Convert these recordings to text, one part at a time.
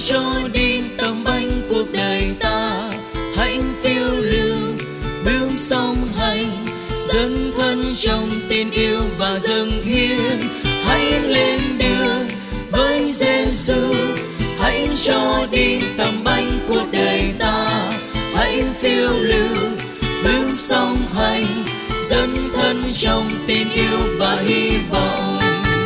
cho đi tầm bánh cuộc đời ta. Hãy phiêu lưu bước song hành, dấn thân trong tình yêu và dâng hiến. Hãy lên đường với Giêsu, hãy cho đi tầm bánh cuộc đời ta. Hãy phiêu lưu bước song hành, dấn thân trong tình yêu và hy vọng.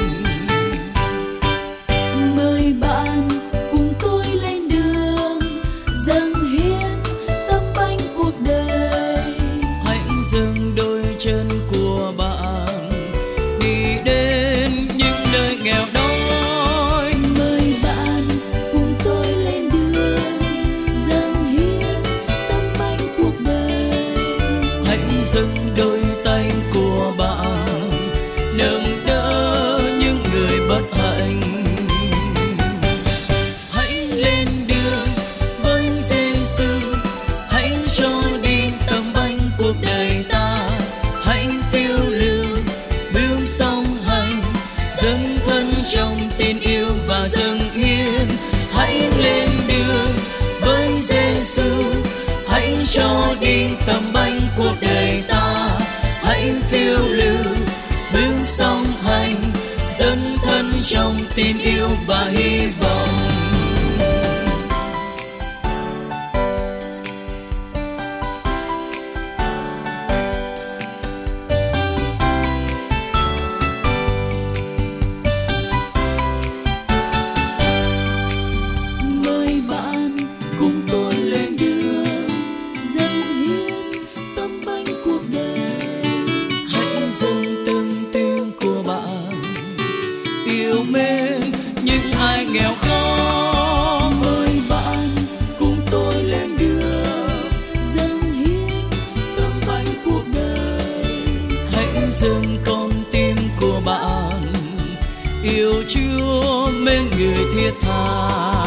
Mời bạn cùng tôi lên đường, dâng hiến tấm bánh cuộc đời. Hãy dừng đôi chân của bạn đi đến những nơi nghèo đói. Mời bạn cùng tôi lên đường, dâng hiến tấm bánh cuộc đời. Hãy dâng đôi tay của bạn nâng đỡ những người bất hạnh. Hãy lên đường với Giêsu, hãy cho đi tầm bánh cuộc đời ta. Hãy phiêu lưu bước song hành, dấn thân trong tình yêu và dâng hiến. Hãy lên đường với Giêsu, hãy cho đi tầm bánh cuộc đời ta. Hãy phiêu lưu bước song hành, dấn thân trong tình yêu và hy vọng. Mời bạn cùng tôi lên đường, dâng hiến tấm bánh cuộc đời. Hãy dâng tâm tiếng của bạn, yêu mến những ai nghèo khó. Mời bạn cùng tôi lên đường, dâng hiến tấm bánh cuộc đời. Hãy dâng con tim của bạn, yêu Chúa mến người thiết tha.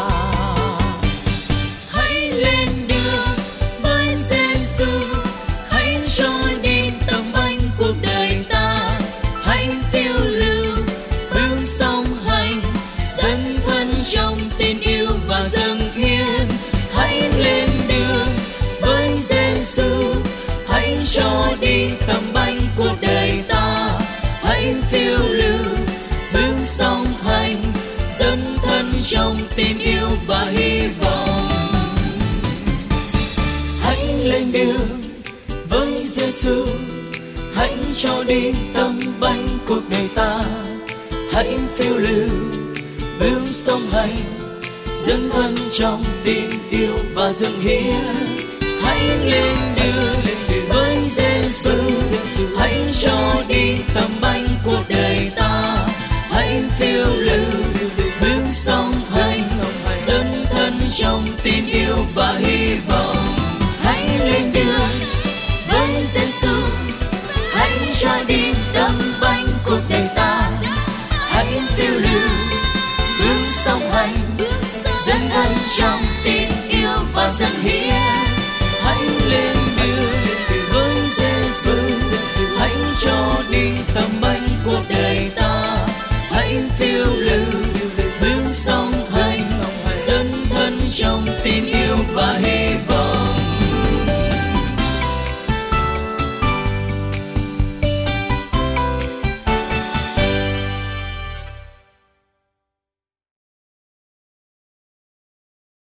Hãy lên đường với Giêsu, hãy cho đi tầm bánh cuộc đời ta. Hãy phiêu lưu bước song hành, dấn thân trong tình yêu và dâng hiến. Hãy lên đường với Giêsu, hãy cho đi tầm bánh cuộc đời ta. Hãy phiêu lưu bước song hành, dấn thân trong tình yêu và hy vọng. Hãy lên đường với Giêsu, hãy cho đi tấm bánh cuộc đời ta. Hãy phiêu lưu bước song hành, dấn thân trong tình yêu và dâng hiến. Hãy lên đường với Giêsu, hãy cho đi tấm bánh cuộc đời ta. Hãy phiêu lưu bước song hành, dấn thân trong tình yêu và hy vọng. Hãy lên đường với Giêsu, hãy cho đi tấm bánh cuộc đời ta. Hãy phiêu lưu bước song hành, dấn thân trong tình yêu và dâng hiến. Hãy lên đường với Giêsu, hãy cho đi tấm bánh cuộc đời ta. Hãy phiêu lưu bước song hành, dấn thân trong tình yêu và hy vọng.